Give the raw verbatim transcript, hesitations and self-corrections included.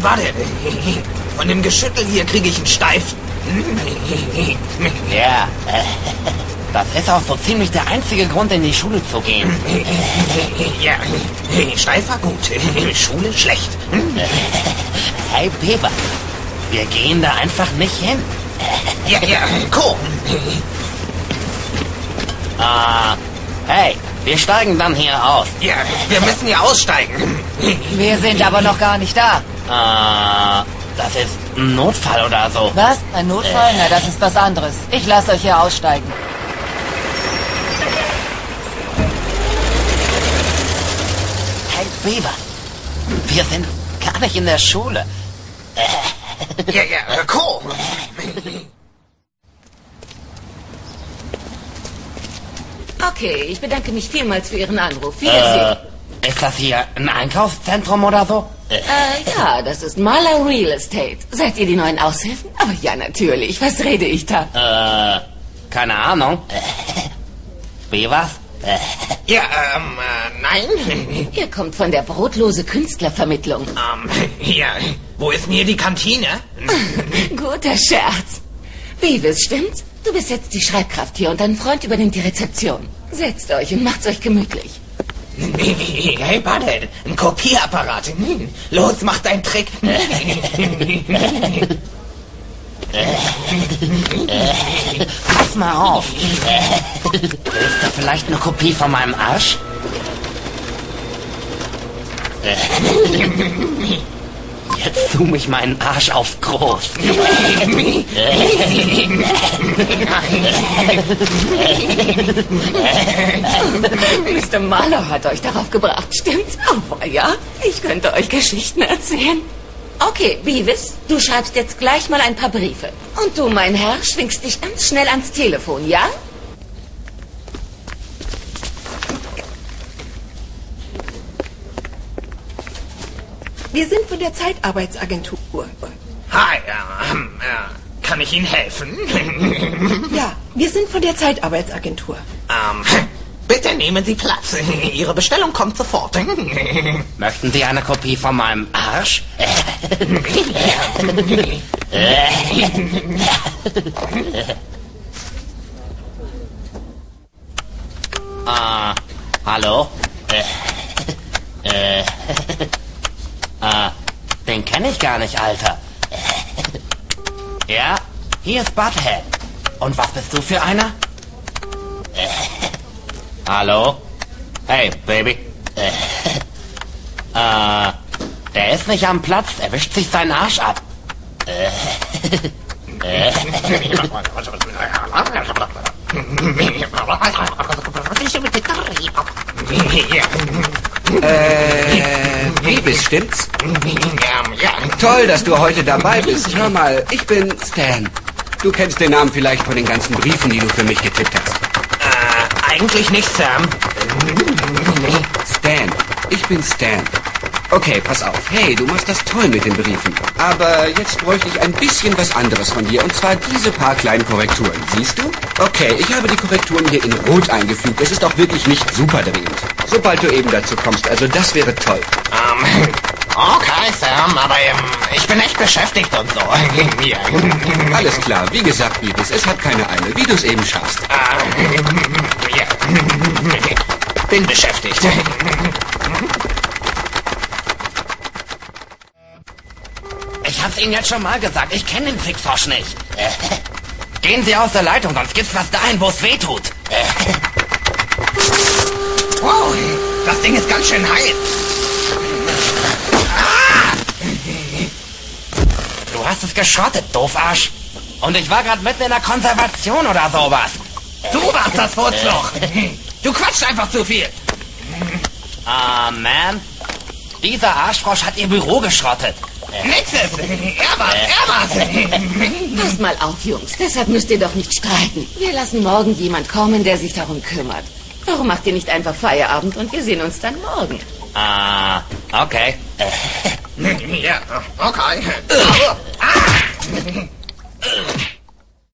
warte. Von dem Geschüttel hier kriege ich einen Steifen. Ja, das ist auch so ziemlich der einzige Grund, in die Schule zu gehen. Ja, steif war gut, Schule schlecht. Hey, Peber, wir gehen da einfach nicht hin. Ja, ja, komm. Ah, hey, wir steigen dann hier aus. Ja, wir müssen hier aussteigen. Wir sind aber noch gar nicht da. Ah, das ist ein Notfall oder so. Was? Ein Notfall? Na, das ist was anderes. Ich lasse euch hier aussteigen. Hey, Beaver, wir sind gar nicht in der Schule. Ja, ja, komm. Okay, ich bedanke mich vielmals für Ihren Anruf. Wiedersehen. Äh, ist das hier ein Einkaufszentrum oder so? Äh, ja, das ist Marla Real Estate. Seid ihr die neuen Aushilfen? Aber ja, natürlich. Was rede ich da? Äh, keine Ahnung. Wie was? Ja, ähm, äh, nein. Ihr kommt von der brotlose Künstlervermittlung. Ähm, ja, wo ist denn hier die Kantine? Guter Scherz. Beavis, stimmt's? Du bist jetzt die Schreibkraft hier und dein Freund übernimmt die Rezeption. Setzt euch und macht's euch gemütlich. Hey, Butthead, ein Kopierapparat. Los, mach deinen Trick. Pass mal auf. Willst du vielleicht eine Kopie von meinem Arsch? Jetzt zoom ich meinen Arsch auf groß. Mister Marlowe hat euch darauf gebracht, stimmt's? Oh ja, ich könnte euch Geschichten erzählen. Okay, Beavis, du schreibst jetzt gleich mal ein paar Briefe. Und du, mein Herr, schwingst dich ganz schnell ans Telefon, ja? Wir sind von der Zeitarbeitsagentur. Hi, ähm, äh, kann ich Ihnen helfen? Ja, wir sind von der Zeitarbeitsagentur. Ähm, bitte nehmen Sie Platz. Ihre Bestellung kommt sofort. Möchten Sie eine Kopie von meinem Arsch? Ah, hallo? Äh, äh, ah, den kenne ich gar nicht, Alter. Ja, hier ist Butthead. Und was bist du für einer? Hallo? Hey, Baby. Äh, der ist nicht am Platz. Er wischt sich seinen Arsch ab. Äh, Beavis, stimmt's? Ja. Toll, dass du heute dabei bist. Hör mal, ich bin Stan. Du kennst den Namen vielleicht von den ganzen Briefen, die du für mich getippt hast. Äh, eigentlich nicht, Sam. Stan. Ich bin Stan. Okay, pass auf. Hey, du machst das toll mit den Briefen. Aber jetzt bräuchte ich ein bisschen was anderes von dir. Und zwar diese paar kleinen Korrekturen. Siehst du? Okay, ich habe die Korrekturen hier in Rot eingefügt. Es ist auch wirklich nicht super dringend. Sobald du eben dazu kommst. Also das wäre toll. Ähm, okay, Sam, aber ähm, ich bin echt beschäftigt und so. Ja. Alles klar. Wie gesagt, Beavis, es hat keine Eile. Wie du es eben schaffst. Äh, ja. Bin beschäftigt. Ich hab's Ihnen jetzt schon mal gesagt, ich kenne den Fickfrosch nicht. Äh, gehen Sie aus der Leitung, sonst gibt's was dahin, wo es weh tut. Äh. Wow, das Ding ist ganz schön heiß. Ah! Du hast es geschrottet, Doofarsch. Und ich war gerade mitten in der Konservation oder sowas. Du warst das Furzloch. Du quatschst einfach zu viel. Ah, man. Dieser Arschfrosch hat Ihr Büro geschrottet. Nixes. Er war's, er war's. Passt mal auf, Jungs. Deshalb müsst ihr doch nicht streiten. Wir lassen morgen jemand kommen, der sich darum kümmert. Warum macht ihr nicht einfach Feierabend und wir sehen uns dann morgen? Ah, okay. Ja, okay. Ah!